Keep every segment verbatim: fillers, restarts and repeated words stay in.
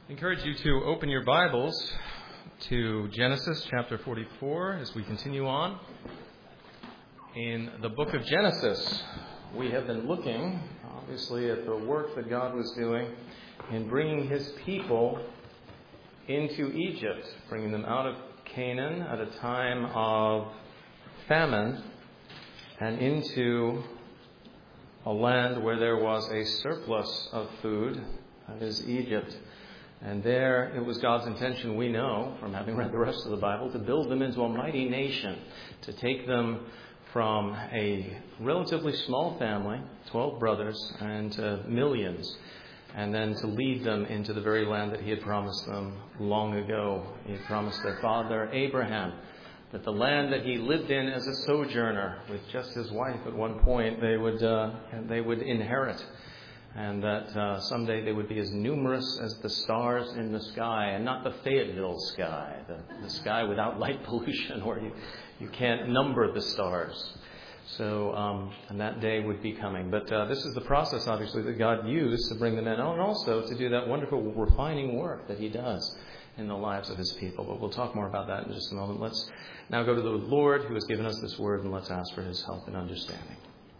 I encourage you to open your Bibles to Genesis chapter forty-four as we continue on. In the book of Genesis, we have been looking, obviously, at the work that God was doing in bringing His people into Egypt, bringing them out of Canaan at a time of famine and into a land where there was a surplus of food, that is Egypt. And there it was God's intention, we know, from having read the rest of the Bible, to build them into a mighty nation, to take them from a relatively small family, twelve brothers, and to millions, and then to lead them into the very land that He had promised them long ago. He had promised their father Abraham that the land that he lived in as a sojourner with just his wife at one point, they would uh, they would inherit. And that uh, someday they would be as numerous as the stars in the sky, and not the Fayetteville sky, the, the sky without light pollution where you, you can't number the stars. So, um, and that day would be coming. But uh, this is the process, obviously, that God used to bring them in, and also to do that wonderful refining work that He does in the lives of His people. But we'll talk more about that in just a moment. Let's now go to the Lord who has given us this word, and let's ask for His help and understanding.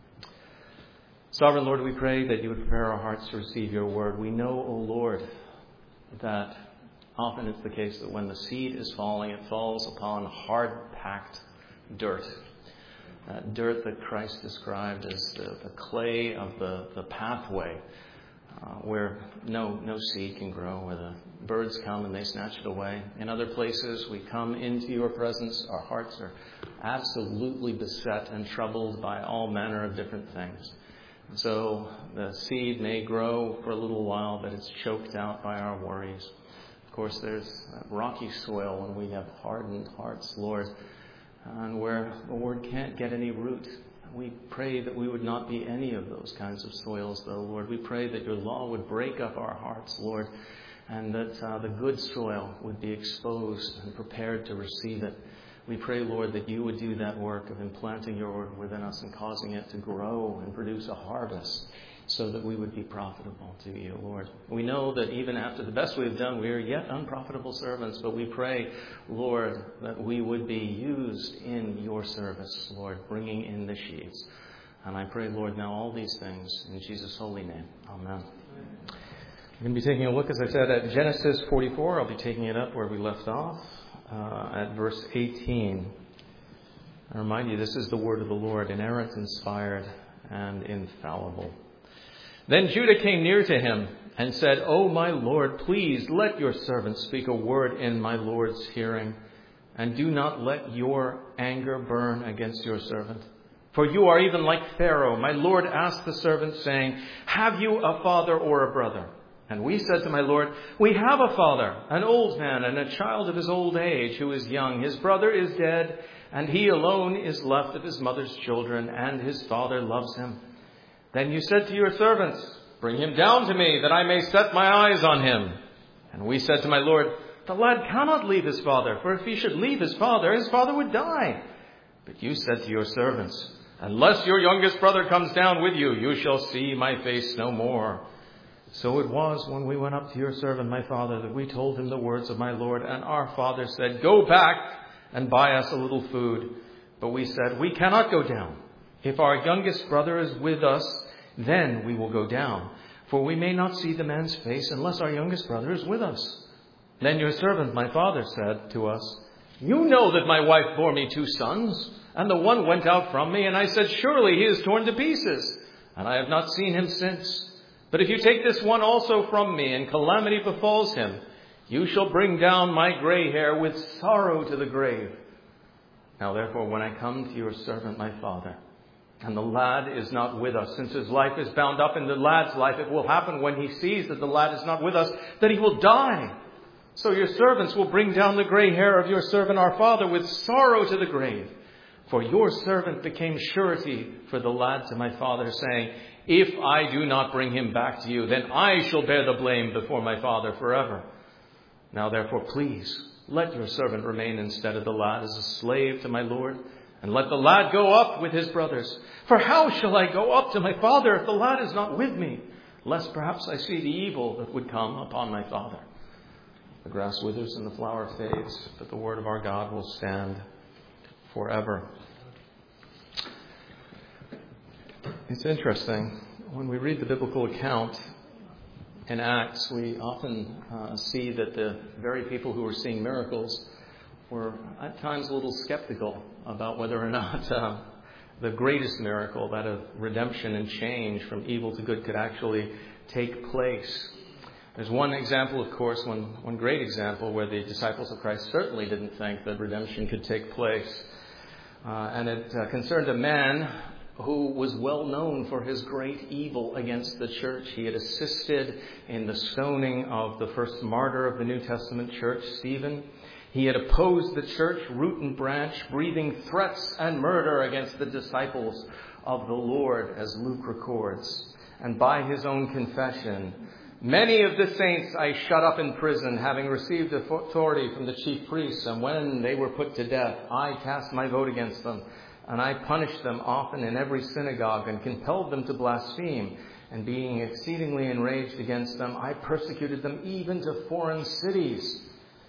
Sovereign Lord, we pray that You would prepare our hearts to receive Your word. We know, O Lord, that often it's the case that when the seed is falling, it falls upon hard-packed dirt. Uh, dirt that Christ described as the, the clay of the, the pathway, uh, where no, no seed can grow, where the birds come and they snatch it away. In other places, we come into Your presence. Our hearts are absolutely beset and troubled by all manner of different things. So the seed may grow for a little while, but it's choked out by our worries. Of course, there's rocky soil when we have hardened hearts, Lord, and where the word can't get any root. We pray that we would not be any of those kinds of soils, though, Lord. We pray that Your law would break up our hearts, Lord, and that uh, the good soil would be exposed and prepared to receive it. We pray, Lord, that You would do that work of implanting Your word within us and causing it to grow and produce a harvest so that we would be profitable to You, Lord. We know that even after the best we have done, we are yet unprofitable servants, but we pray, Lord, that we would be used in Your service, Lord, bringing in the sheaves. And I pray, Lord, now all these things in Jesus' holy name. Amen. We're going to be taking a look, as I said, at Genesis forty-four. I'll be taking it up where we left off. Uh, at verse eighteen. I remind you, this is the word of the Lord, inerrant, inspired, and infallible. Then Judah came near to him and said, O my Lord, please let your servant speak a word in my Lord's hearing, and do not let your anger burn against your servant. For you are even like Pharaoh. My Lord asked the servant, saying, Have you a father or a brother? And we said to my Lord, We have a father, an old man, and a child of his old age, who is young. His brother is dead, and he alone is left of his mother's children, and his father loves him. Then you said to your servants, Bring him down to me, that I may set my eyes on him. And we said to my Lord, The lad cannot leave his father, for if he should leave his father, his father would die. But you said to your servants, Unless your youngest brother comes down with you, you shall see my face no more. So it was when we went up to your servant, my father, that we told him the words of my Lord. And our father said, Go back and buy us a little food. But we said, We cannot go down. If our youngest brother is with us, then we will go down. For we may not see the man's face unless our youngest brother is with us. Then your servant, my father, said to us, You know that my wife bore me two sons, and the one went out from me. And I said, Surely he is torn to pieces. And I have not seen him since. But if you take this one also from me, and calamity befalls him, you shall bring down my gray hair with sorrow to the grave. Now therefore, when I come to your servant, my father, and the lad is not with us, since his life is bound up in the lad's life, it will happen when he sees that the lad is not with us, that he will die. So your servants will bring down the gray hair of your servant, our father, with sorrow to the grave. For your servant became surety for the lad to my father, saying, If I do not bring him back to you, then I shall bear the blame before my father forever. Now therefore, please, let your servant remain instead of the lad as a slave to my Lord, and let the lad go up with his brothers. For how shall I go up to my father if the lad is not with me, lest perhaps I see the evil that would come upon my father? The grass withers and the flower fades, but the word of our God will stand forever. It's interesting. When we read the biblical account in Acts, we often uh, see that the very people who were seeing miracles were at times a little skeptical about whether or not uh, the greatest miracle, that of redemption and change from evil to good, could actually take place. There's one example, of course, one, one great example where the disciples of Christ certainly didn't think that redemption could take place. Uh, and it uh, concerned a man who was well known for his great evil against the church. He had assisted in the stoning of the first martyr of the New Testament church, Stephen. He had opposed the church, root and branch, breathing threats and murder against the disciples of the Lord, as Luke records. And by his own confession, many of the saints I shut up in prison, having received authority from the chief priests, and when they were put to death, I cast my vote against them. And I punished them often in every synagogue and compelled them to blaspheme. And being exceedingly enraged against them, I persecuted them even to foreign cities.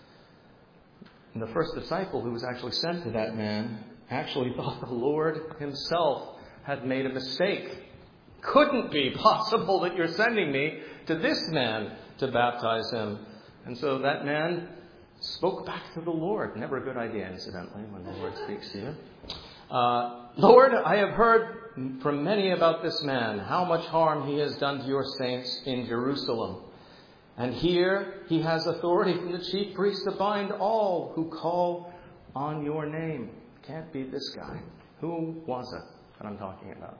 And the first disciple who was actually sent to that man actually thought the Lord himself had made a mistake. Couldn't be possible that you're sending me to this man to baptize him. And so that man spoke back to the Lord. Never a good idea, incidentally, when the Lord speaks to you. Uh, Lord, I have heard from many about this man, how much harm he has done to your saints in Jerusalem. And here he has authority from the chief priest to bind all who call on your name. Can't be this guy. Who was it that I'm talking about?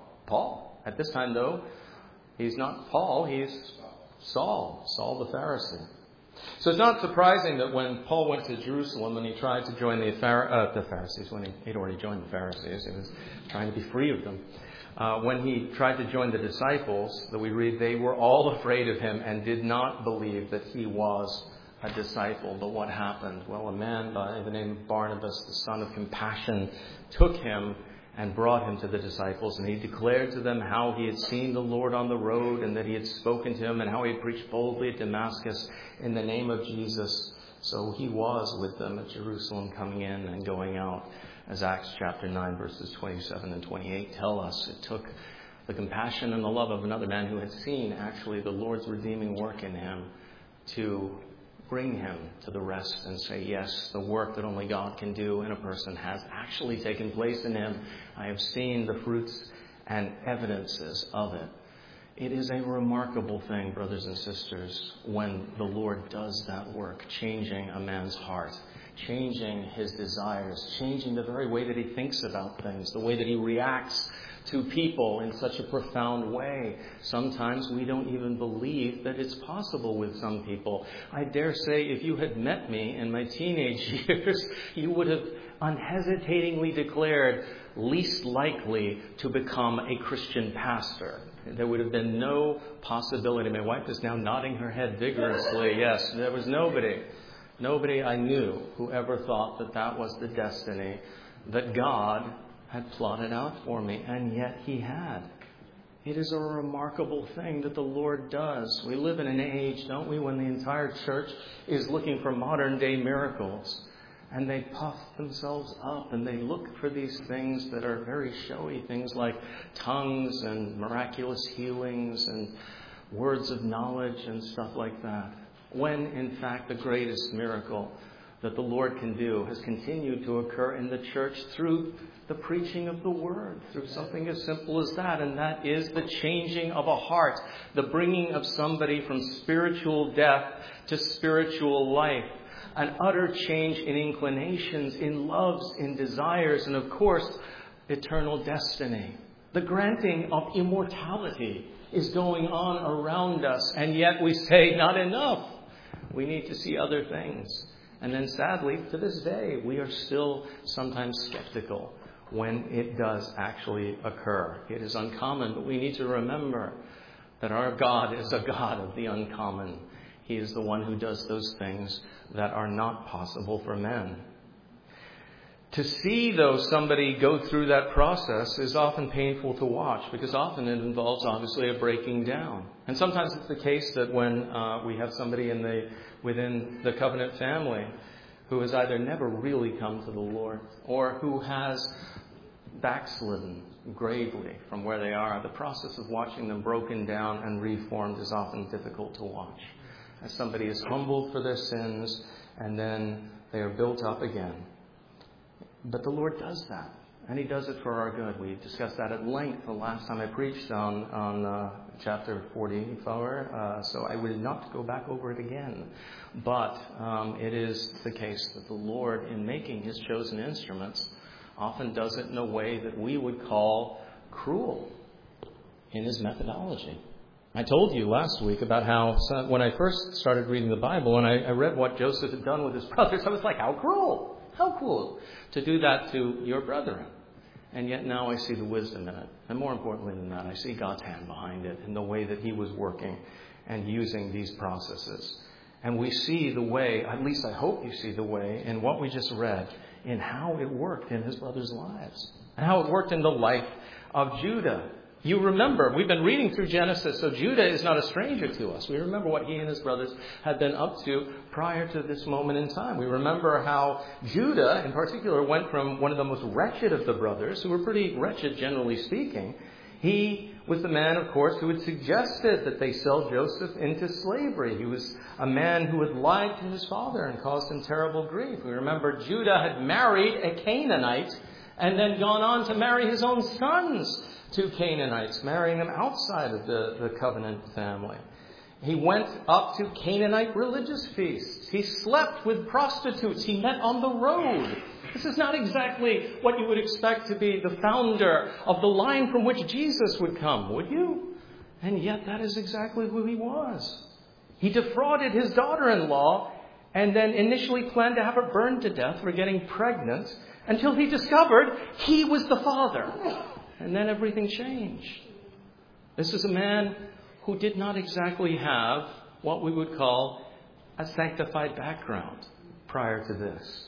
Paul. At this time, though, he's not Paul, he's Saul, Saul the Pharisee. So it's not surprising that when Paul went to Jerusalem and he tried to join the, Phar- uh, the Pharisees, when he, he'd already joined the Pharisees, he was trying to be free of them. Uh, when he tried to join the disciples, that we read, they were all afraid of him and did not believe that he was a disciple. But what happened? Well, a man by the name of Barnabas, the son of compassion, took him and brought him to the disciples, and he declared to them how he had seen the Lord on the road and that he had spoken to him and how he had preached boldly at Damascus in the name of Jesus. So he was with them at Jerusalem, coming in and going out, as Acts chapter nine, verses twenty-seven and twenty-eight tell us. It took the compassion and the love of another man who had seen actually the Lord's redeeming work in him to bring him to the rest and say, yes, the work that only God can do in a person has actually taken place in him. I have seen the fruits and evidences of it. It is a remarkable thing, brothers and sisters, when the Lord does that work, changing a man's heart, changing his desires, changing the very way that he thinks about things, the way that he reacts to people in such a profound way. Sometimes we don't even believe that it's possible with some people. I dare say if you had met me in my teenage years, you would have unhesitatingly declared least likely to become a Christian pastor. There would have been no possibility. My wife is now nodding her head vigorously. Yes, there was nobody, nobody I knew who ever thought that that was the destiny that God had plotted out for me, and yet he had. It is a remarkable thing that the Lord does. We live in an age, don't we, when the entire church is looking for modern day miracles. And they puff themselves up and they look for these things that are very showy, things like tongues and miraculous healings and words of knowledge and stuff like that. When, in fact, the greatest miracle that the Lord can do has continued to occur in the church through the preaching of the Word, through something as simple as that, and that is the changing of a heart, the bringing of somebody from spiritual death to spiritual life, an utter change in inclinations, in loves, in desires, and of course, eternal destiny. The granting of immortality is going on around us, and yet we say, not enough. We need to see other things. And then sadly, to this day, we are still sometimes skeptical when it does actually occur. It is uncommon, but we need to remember that our God is a God of the uncommon. He is the one who does those things that are not possible for men. To see, though, somebody go through that process is often painful to watch, because often it involves, obviously, a breaking down. And sometimes it's the case that when uh, we have somebody in the within the covenant family who has either never really come to the Lord or who has backslidden gravely from where they are, the process of watching them broken down and reformed is often difficult to watch. As somebody is humbled for their sins and then they are built up again. But the Lord does that, and He does it for our good. We discussed that at length the last time I preached on, on uh, chapter forty-four, uh, so I will not go back over it again. But um, it is the case that the Lord, in making His chosen instruments, often does it in a way that we would call cruel in His methodology. I told you last week about how when I first started reading the Bible and I, I read what Joseph had done with his brothers, I was like, how cruel! How cruel to do that to your brethren. And yet now I see the wisdom in it. And more importantly than that, I see God's hand behind it in the way that He was working and using these processes. And we see the way, at least I hope you see the way, in what we just read, in how it worked in his brothers' lives. And how it worked in the life of Judah. You remember, we've been reading through Genesis, so Judah is not a stranger to us. We remember what he and his brothers had been up to prior to this moment in time. We remember how Judah, in particular, went from one of the most wretched of the brothers, who were pretty wretched, generally speaking. He was the man, of course, who had suggested that they sell Joseph into slavery. He was a man who had lied to his father and caused him terrible grief. We remember Judah had married a Canaanite and then gone on to marry his own sons to Canaanites, marrying them outside of the, the covenant family. He went up to Canaanite religious feasts. He slept with prostitutes he met on the road. This is not exactly what you would expect to be the founder of the line from which Jesus would come, would you? And yet that is exactly who he was. He defrauded his daughter-in-law and then initially planned to have her burned to death for getting pregnant until he discovered he was the father. And then everything changed. This is a man who did not exactly have what we would call a sanctified background prior to this.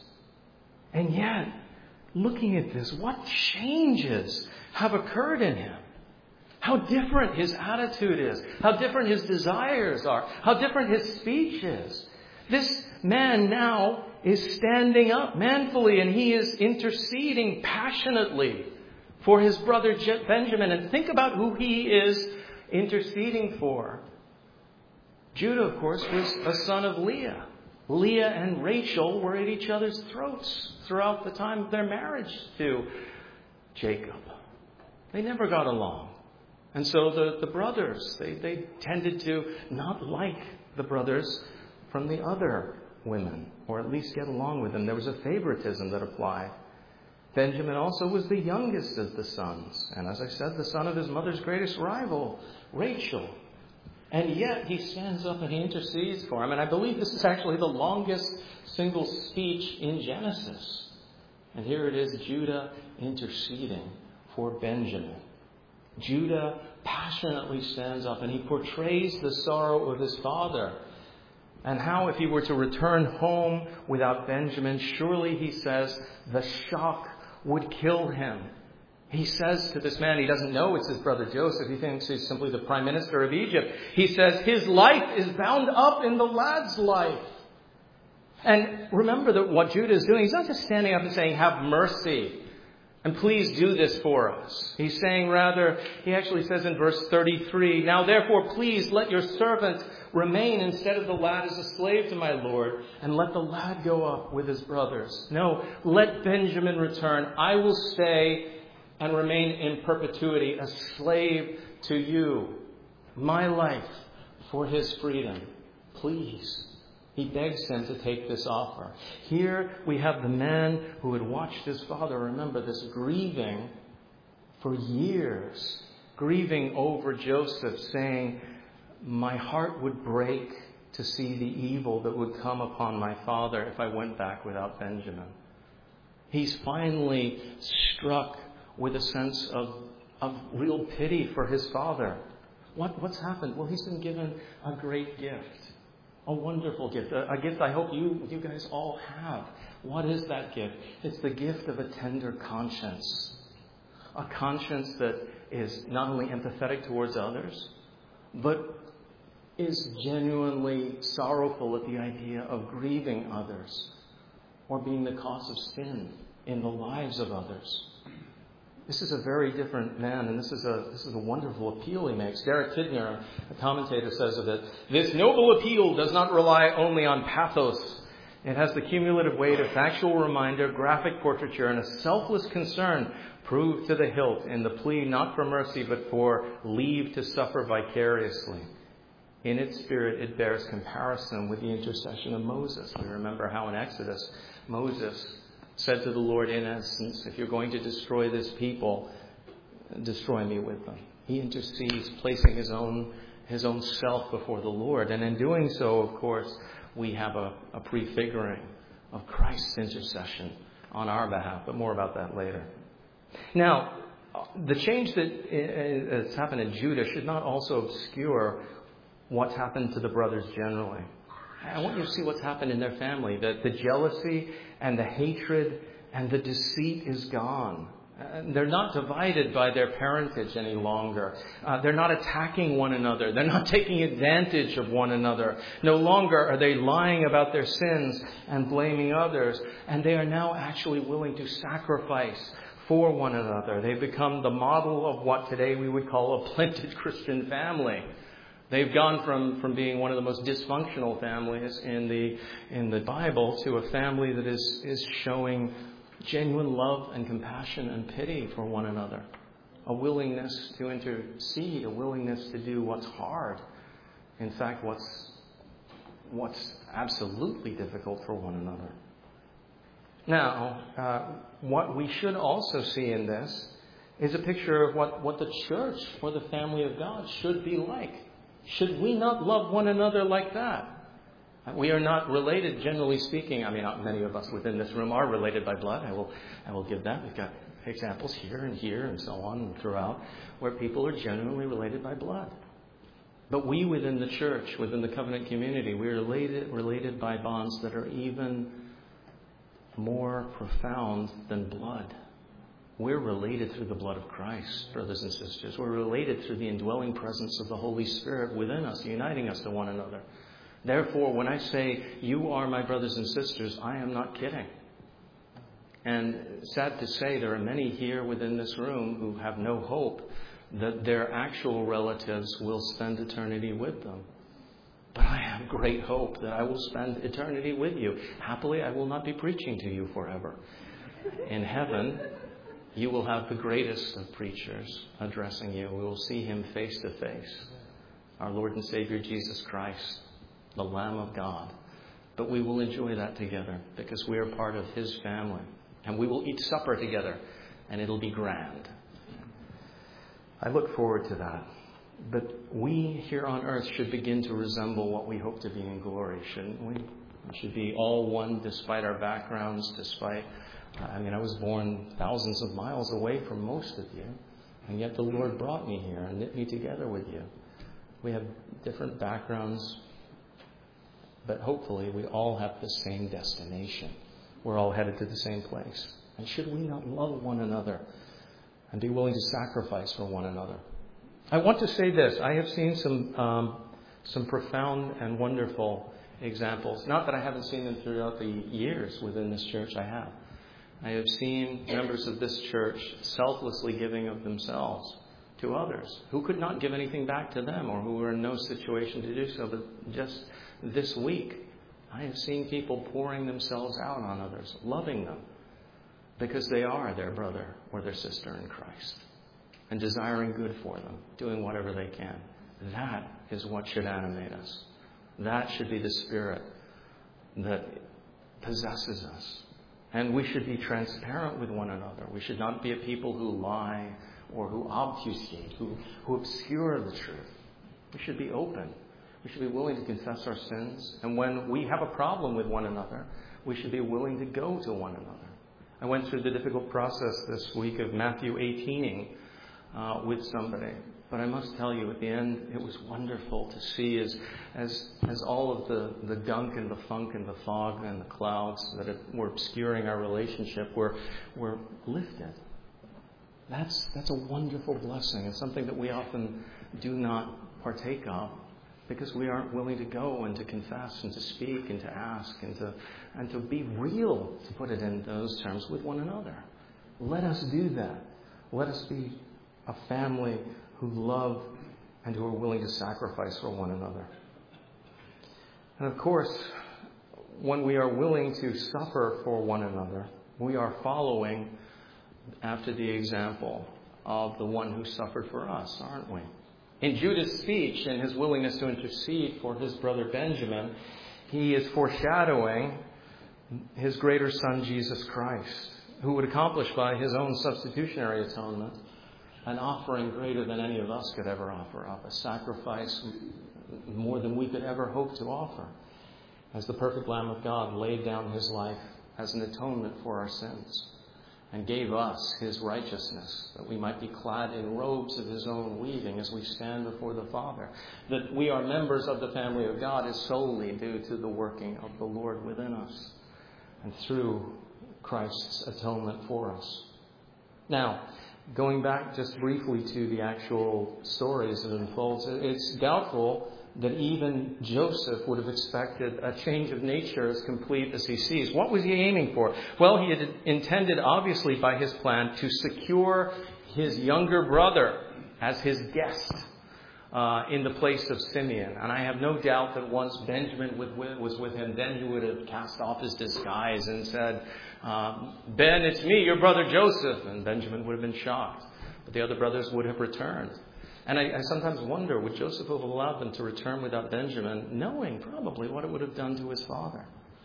And yet, looking at this, what changes have occurred in him? How different his attitude is. How different his desires are. How different his speech is. This man now is standing up manfully and he is interceding passionately for his brother Benjamin. And think about who he is interceding for. Judah, of course, was a son of Leah. Leah and Rachel were at each other's throats throughout the time of their marriage to Jacob. They never got along. And so the, the brothers, they, they tended to not like the brothers from the other women, or at least get along with them. There was a favoritism that applied. Benjamin also was the youngest of the sons. And as I said, the son of his mother's greatest rival, Rachel. And yet he stands up and he intercedes for him. And I believe this is actually the longest single speech in Genesis. And here it is, Judah interceding for Benjamin. Judah passionately stands up and he portrays the sorrow of his father. And how if he were to return home without Benjamin, surely, he says, the shock would kill him. He says to this man, he doesn't know it's his brother Joseph. He thinks he's simply the prime minister of Egypt. He says his life is bound up in the lad's life. And remember that what Judah is doing, he's not just standing up and saying, have mercy and please do this for us. He's saying rather, he actually says in verse thirty-three, now therefore please let your servant remain instead of the lad as a slave to my Lord, and let the lad go up with his brothers. No, let Benjamin return. I will stay and remain in perpetuity a slave to you. My life for his freedom. Please. He begs them to take this offer. Here we have the man who had watched his father, remember this, grieving for years. Grieving over Joseph, saying, my heart would break to see the evil that would come upon my father if I went back without Benjamin. He's finally struck with a sense of, of real pity for his father. What, what's happened? Well, he's been given a great gift. A wonderful gift. A, a gift I hope you, you guys all have. What is that gift? It's the gift of a tender conscience. A conscience that is not only empathetic towards others, but is genuinely sorrowful at the idea of grieving others or being the cause of sin in the lives of others. This is a very different man, and this is a this is a wonderful appeal he makes. Derek Kidner, a commentator, says of it, "This noble appeal does not rely only on pathos. It has the cumulative weight of factual reminder, graphic portraiture, and a selfless concern proved to the hilt in the plea not for mercy but for leave to suffer vicariously. In its spirit, it bears comparison with the intercession of Moses." We remember how in Exodus, Moses said to the Lord, in essence, if you're going to destroy this people, destroy me with them. He intercedes, placing his own his own self before the Lord. And in doing so, of course, we have a, a prefiguring of Christ's intercession on our behalf. But more about that later. Now, the change that has happened in Judah should not also obscure what's happened to the brothers generally. I want you to see what's happened in their family. That the jealousy and the hatred and the deceit is gone. Uh, they're not divided by their parentage any longer. Uh, they're not attacking one another. They're not taking advantage of one another. No longer are they lying about their sins and blaming others. And they are now actually willing to sacrifice for one another. They've become the model of what today we would call a blended Christian family. They've gone from, from being one of the most dysfunctional families in the in the Bible to a family that is, is showing genuine love and compassion and pity for one another. A willingness to intercede, a willingness to do what's hard. In fact, what's what's absolutely difficult for one another. Now, uh, what we should also see in this is a picture of what, what the church or the family of God should be like. Should we not love one another like that? We are not related, generally speaking. I mean, not many of us within this room are related by blood. I will, I will give that. We've got examples here and here and so on and throughout where people are genuinely related by blood. But we within the church, within the covenant community, we are related, related by bonds that are even more profound than blood. We're related through the blood of Christ, brothers and sisters. We're related through the indwelling presence of the Holy Spirit within us, uniting us to one another. Therefore, when I say, you are my brothers and sisters, I am not kidding. And sad to say, there are many here within this room who have no hope that their actual relatives will spend eternity with them. But I have great hope that I will spend eternity with you. Happily, I will not be preaching to you forever. In heaven, you will have the greatest of preachers addressing you. We will see him face to face. Our Lord and Savior Jesus Christ, the Lamb of God. But we will enjoy that together because we are part of his family. And we will eat supper together and it'll be grand. I look forward to that. But we here on earth should begin to resemble what we hope to be in glory, shouldn't we? We should be all one despite our backgrounds, despite... I mean, I was born thousands of miles away from most of you, and yet the Lord brought me here and knit me together with you. We have different backgrounds, but hopefully we all have the same destination. We're all headed to the same place. And should we not love one another and be willing to sacrifice for one another? I want to say this. I have seen some um, some profound and wonderful examples. Not that I haven't seen them throughout the years within this church, I have. I have seen members of this church selflessly giving of themselves to others who could not give anything back to them or who were in no situation to do so. But just this week, I have seen people pouring themselves out on others, loving them because they are their brother or their sister in Christ and desiring good for them, doing whatever they can. That is what should animate us. That should be the spirit that possesses us. And we should be transparent with one another. We should not be a people who lie or who obfuscate, who, who obscure the truth. We should be open. We should be willing to confess our sins. And when we have a problem with one another, we should be willing to go to one another. I went through the difficult process this week of Matthew eighteening uh, with somebody. But I must tell you, at the end, it was wonderful to see as as as all of the, the gunk and the funk and the fog and the clouds that were obscuring our relationship were were lifted. That's that's a wonderful blessing, and something that we often do not partake of because we aren't willing to go and to confess and to speak and to ask and to and to be real, to put it in those terms, with one another. Let us do that. Let us be a family who love and who are willing to sacrifice for one another. And of course, when we are willing to suffer for one another, we are following after the example of the one who suffered for us, aren't we? In Judas' speech and his willingness to intercede for his brother Benjamin, he is foreshadowing his greater son, Jesus Christ, who would accomplish by his own substitutionary atonement an offering greater than any of us could ever offer up, a sacrifice more than we could ever hope to offer, as the perfect Lamb of God laid down his life as an atonement for our sins and gave us his righteousness, that we might be clad in robes of his own weaving as we stand before the Father. That we are members of the family of God is solely due to the working of the Lord within us and through Christ's atonement for us. Now, going back just briefly to the actual stories that unfolds, it's doubtful that even Joseph would have expected a change of nature as complete as he sees. What was he aiming for? Well, he had intended, obviously, by his plan, to secure his younger brother as his guest uh, in the place of Simeon. And I have no doubt that once Benjamin was with him, then he would have cast off his disguise and said, uh, Ben, it's me, your brother Joseph. And Benjamin would have been shocked. But the other brothers would have returned. And I, I sometimes wonder, would Joseph have allowed them to return without Benjamin, knowing probably what it would have done to his father?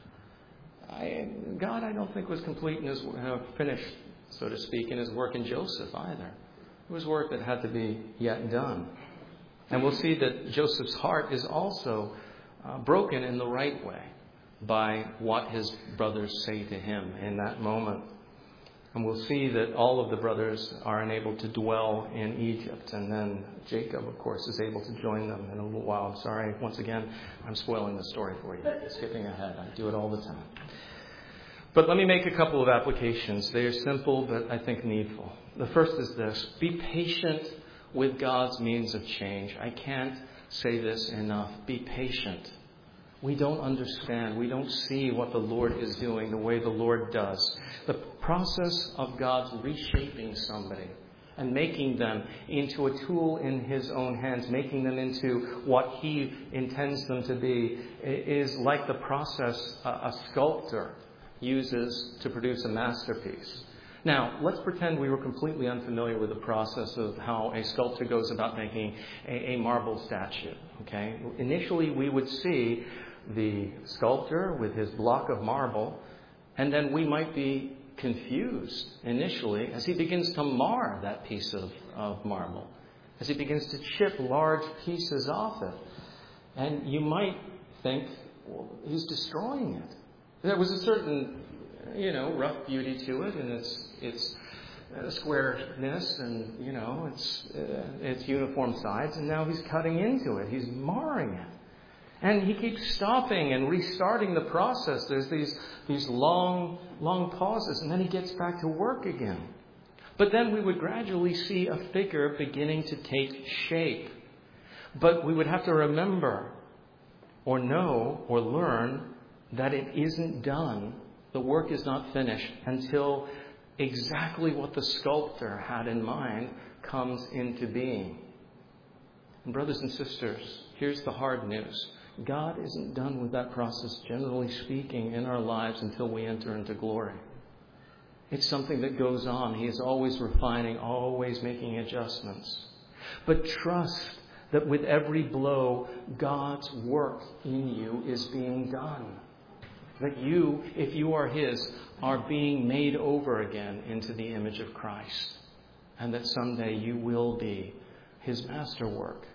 I, God, I don't think was complete in his, uh, finished, so to speak, in his work in Joseph either. It was work that had to be yet done. And we'll see that Joseph's heart is also uh, broken in the right way by what his brothers say to him in that moment. And we'll see that all of the brothers are unable to dwell in Egypt. And then Jacob, of course, is able to join them in a little while. I'm sorry, once again, I'm spoiling the story for you. Skipping ahead. I do it all the time. But let me make a couple of applications. They are simple, but I think needful. The first is this. Be patient with God's means of change. I can't say this enough. Be patient. We don't understand. We don't see what the Lord is doing the way the Lord does. The process of God's reshaping somebody and making them into a tool in his own hands, making them into what he intends them to be, is like the process a sculptor uses to produce a masterpiece. Now, let's pretend we were completely unfamiliar with the process of how a sculptor goes about making a, a marble statue. Okay? Initially, we would see the sculptor with his block of marble, and then we might be confused initially as he begins to mar that piece of, of marble, as he begins to chip large pieces off it. And you might think, well, he's destroying it. There was a certain, you know, rough beauty to it, and its its uh, squareness, and you know, its uh, its uniform sides. And now he's cutting into it. He's marring it. And he keeps stopping and restarting the process. There's these, these long, long pauses, and then he gets back to work again. But then we would gradually see a figure beginning to take shape. But we would have to remember or know or learn that it isn't done. The work is not finished until exactly what the sculptor had in mind comes into being. And brothers and sisters, here's the hard news. God isn't done with that process, generally speaking, in our lives until we enter into glory. It's something that goes on. He is always refining, always making adjustments. But trust that with every blow, God's work in you is being done. That you, if you are His, are being made over again into the image of Christ. And that someday you will be His masterwork.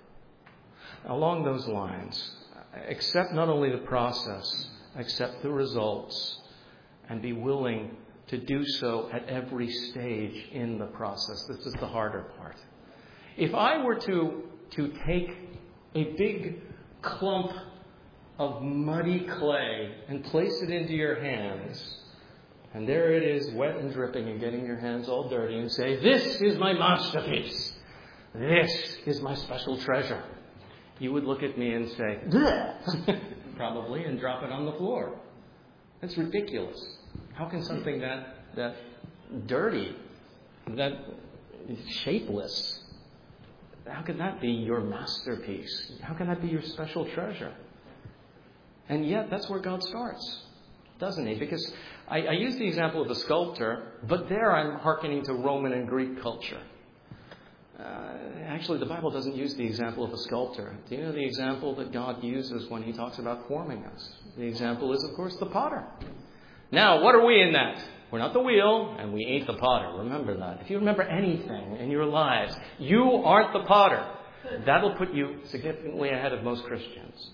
Along those lines, accept not only the process, accept the results, and be willing to do so at every stage in the process. This is the harder part. If I were to, to take a big clump of muddy clay and place it into your hands, and there it is, wet and dripping and getting your hands all dirty, and say, "This is my masterpiece. This is my special treasure," you would look at me and say, "Bleh," probably, and drop it on the floor. That's ridiculous. How can something that that dirty, that shapeless, how can that be your masterpiece? How can that be your special treasure? And yet, that's where God starts, doesn't he? Because I, I use the example of the sculptor, but there I'm hearkening to Roman and Greek culture. Uh, actually, the Bible doesn't use the example of a sculptor. Do you know the example that God uses when he talks about forming us? The example is, of course, the potter. Now, what are we in that? We're not the wheel, and we ain't the potter. Remember that. If you remember anything in your lives, you aren't the potter. That'll put you significantly ahead of most Christians.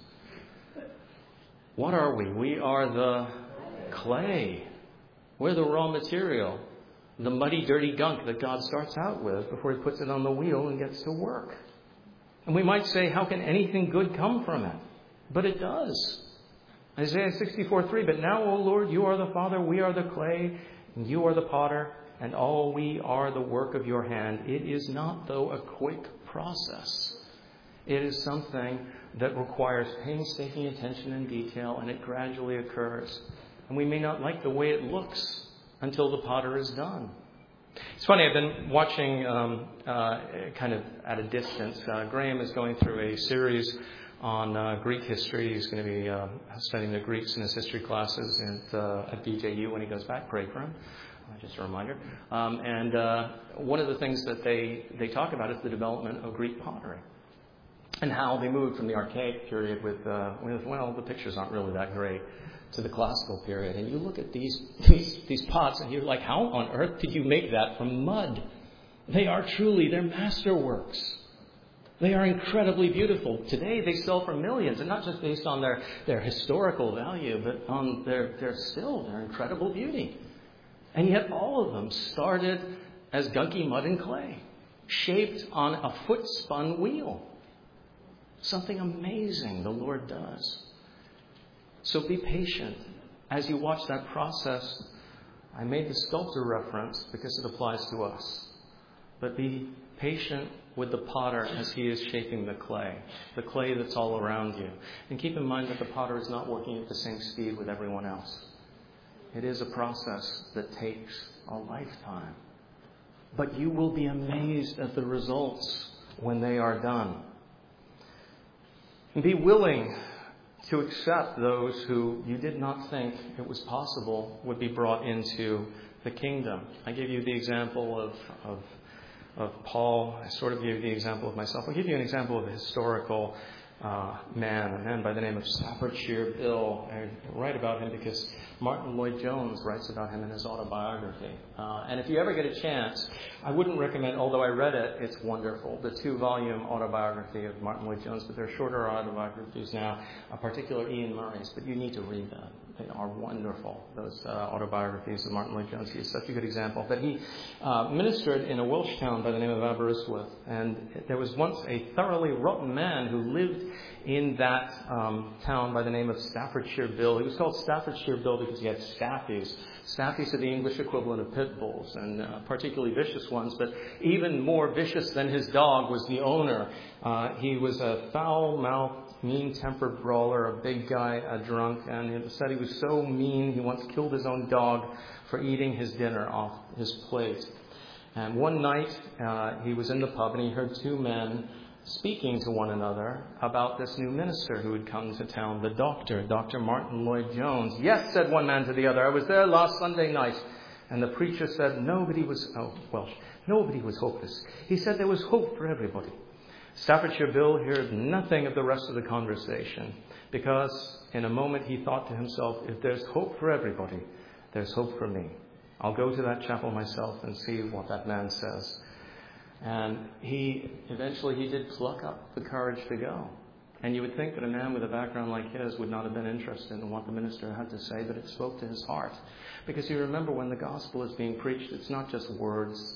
What are we? We are the clay. We're the raw material. The muddy, dirty gunk that God starts out with before he puts it on the wheel and gets to work. And we might say, how can anything good come from it? But it does. Isaiah sixty-four three, "But now, O Lord, you are the Father, we are the clay, and you are the potter, and all we are the work of your hand." It is not, though, a quick process. It is something that requires painstaking attention and detail, and it gradually occurs. And we may not like the way it looks until the potter is done. It's funny, I've been watching um, uh, kind of at a distance. Uh, Graham is going through a series on uh, Greek history. He's going to be uh, studying the Greeks in his history classes at, uh, at B J U when he goes back. Pray for him. Uh, just a reminder. Um, and uh, one of the things that they, they talk about is the development of Greek pottery and how they moved from the archaic period with, uh, with well, the pictures aren't really that great, to the classical period. And you look at these, these these pots and you're like, how on earth did you make that from mud? They are truly, they're masterworks. They are incredibly beautiful. Today they sell for millions, and not just based on their, their historical value, but on their, their still, their incredible beauty. And yet all of them started as gunky mud and clay, shaped on a foot-spun wheel. Something amazing the Lord does. So be patient as you watch that process. I made the sculptor reference because it applies to us. But be patient with the potter as he is shaping the clay, the clay that's all around you. And keep in mind that the potter is not working at the same speed with everyone else. It is a process that takes a lifetime. But you will be amazed at the results when they are done. And be willing to accept those who you did not think it was possible would be brought into the kingdom. I gave you the example of, of, of Paul. I sort of gave you the example of myself. I'll give you an example of a historical uh, man, a man by the name of Staffordshire Bill. I write about him because Martin Lloyd-Jones writes about him in his autobiography. Uh, and if you ever get a chance, I wouldn't recommend, although I read it, it's wonderful, the two-volume autobiography of Martin Lloyd-Jones, but there are shorter autobiographies now, uh, particularly Ian Murray's, but you need to read them. They are wonderful, those uh, autobiographies of Martin Lloyd-Jones. He is such a good example. But he uh, ministered in a Welsh town by the name of Aberystwyth, and there was once a thoroughly rotten man who lived in that um, town by the name of Staffordshire Bill. He was called Staffordshire Bill because he had staffies. Staffies are the English equivalent of pit bulls, and uh, particularly vicious ones. But even more vicious than his dog was the owner. Uh, he was a foul-mouthed, mean-tempered brawler, a big guy, a drunk, and it was said he was so mean he once killed his own dog for eating his dinner off his plate. And one night uh, he was in the pub and he heard two men speaking to one another about this new minister who had come to town, the doctor, Doctor Martin Lloyd-Jones. "Yes," said one man to the other, "I was there last Sunday night." And the preacher said nobody was, oh, Welsh, nobody was hopeless. He said there was hope for everybody. Staffordshire Bill heard nothing of the rest of the conversation because in a moment he thought to himself, if there's hope for everybody, there's hope for me. I'll go to that chapel myself and see what that man says. And he, eventually he did pluck up the courage to go. And you would think that a man with a background like his would not have been interested in what the minister had to say, but it spoke to his heart. Because you remember when the gospel is being preached, it's not just words.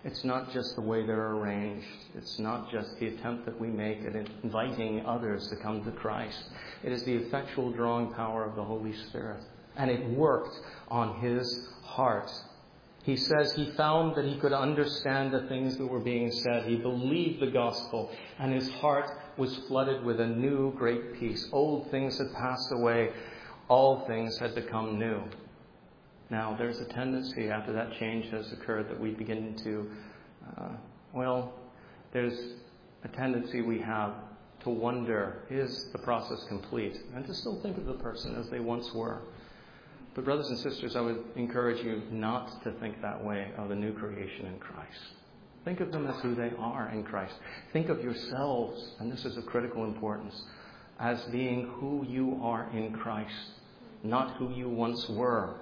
It's not just the way they're arranged. It's not just the attempt that we make at inviting others to come to Christ. It is the effectual drawing power of the Holy Spirit. And it worked on his heart. He says he found that he could understand the things that were being said. He believed the gospel, and his heart was flooded with a new great peace. Old things had passed away. All things had become new. Now, there's a tendency after that change has occurred that we begin to, uh, well, there's a tendency we have to wonder, is the process complete? And to still think of the person as they once were. But brothers and sisters, I would encourage you not to think that way of the new creation in Christ. Think of them as who they are in Christ. Think of yourselves, and this is of critical importance, as being who you are in Christ, not who you once were.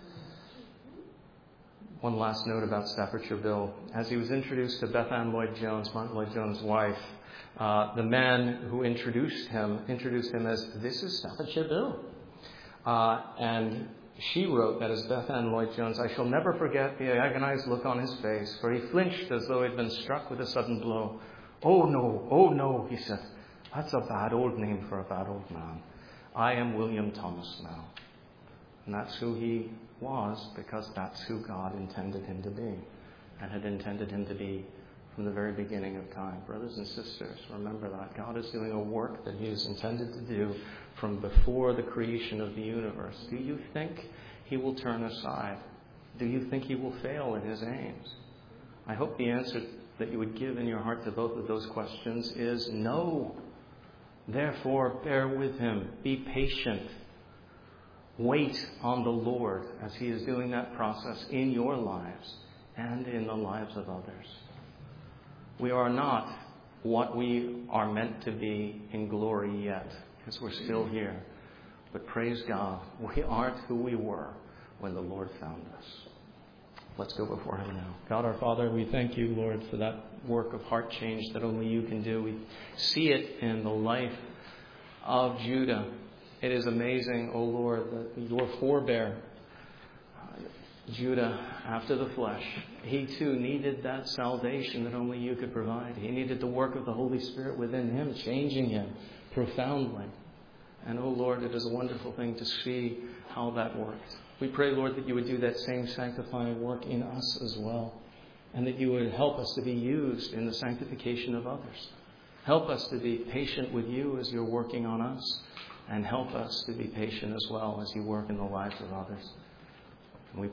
One last note about Staffordshire Bill. As he was introduced to Beth Ann Lloyd-Jones, Martin Lloyd-Jones' wife, uh, the man who introduced him introduced him as, "This is Staffordshire Bill." Uh, and she wrote, that is Beth Ann Lloyd-Jones, "I shall never forget the agonized look on his face, for he flinched as though he had been struck with a sudden blow. 'Oh no, oh no,' he said. 'That's a bad old name for a bad old man. I am William Thomas now.'" And that's who he was, because that's who God intended him to be, and had intended him to be from the very beginning of time. Brothers and sisters, remember that. God is doing a work that he is intended to do from before the creation of the universe. Do you think he will turn aside? Do you think he will fail in his aims? I hope the answer that you would give in your heart to both of those questions is no. Therefore, bear with him. Be patient. Wait on the Lord as he is doing that process in your lives and in the lives of others. We are not what we are meant to be in glory yet, because we're still here. But praise God, we aren't who we were when the Lord found us. Let's go before him now. God our Father, we thank you, Lord, for that work of heart change that only you can do. We see it in the life of Judah. It is amazing, O Lord, that your forebear, Judah, after the flesh, he too needed that salvation that only you could provide. He needed the work of the Holy Spirit within him, changing him profoundly. And, oh Lord, it is a wonderful thing to see how that worked. We pray, Lord, that you would do that same sanctifying work in us as well, and that you would help us to be used in the sanctification of others. Help us to be patient with you as you're working on us, and help us to be patient as well as you work in the lives of others.